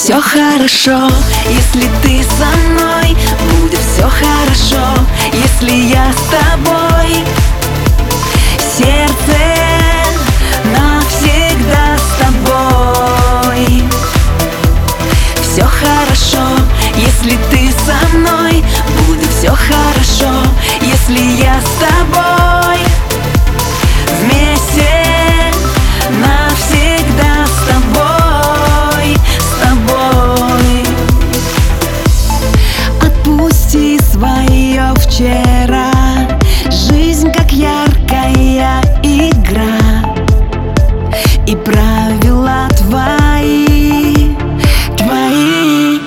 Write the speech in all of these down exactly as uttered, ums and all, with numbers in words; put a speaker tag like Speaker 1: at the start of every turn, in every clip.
Speaker 1: Все хорошо, если ты со мной. Будет все хорошо, если я с тобой. Сердце навсегда с тобой. Все хорошо, если ты со мной. Будет все хорошо, если я с тобой. Вместе навсегда с тобой, с тобой. Отпусти свое вчера. Жизнь как яркая игра, и правила твои, твои.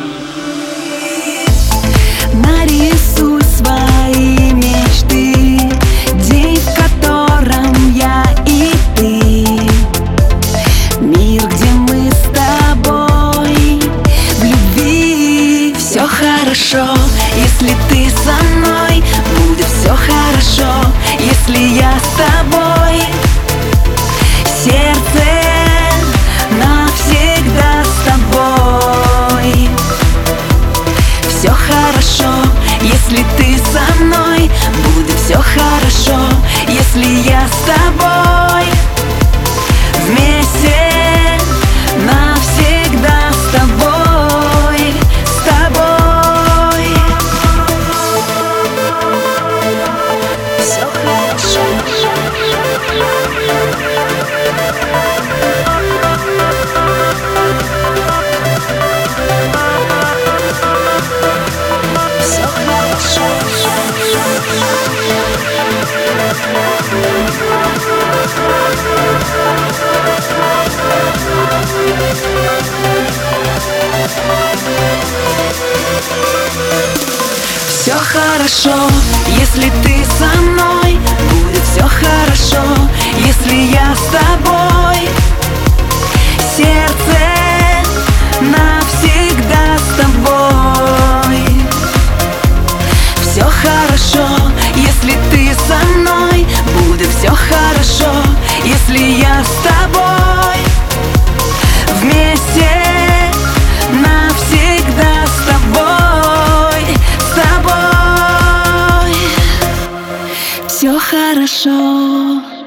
Speaker 1: Нарисуй свои мечты, день, в котором я и ты. Мир, где мы с тобой в любви. Все хорошо, если ты со мной. Будет все хорошо, если я с тобой. Сердце навсегда с тобой. Все хорошо, если ты со мной. Будет все хорошо, если я с тобой. Вместе навсегда с тобой, с тобой. Все хорошо. Все хорошо. Все хорошо, если ты со мной. Будет все хорошо, если я с тобой. Сердце навсегда с тобой. Все хорошо, если ты со мной. Будет все хорошо, если я с тобой. Вместе навсегда с тобой, с тобой. Все хорошо.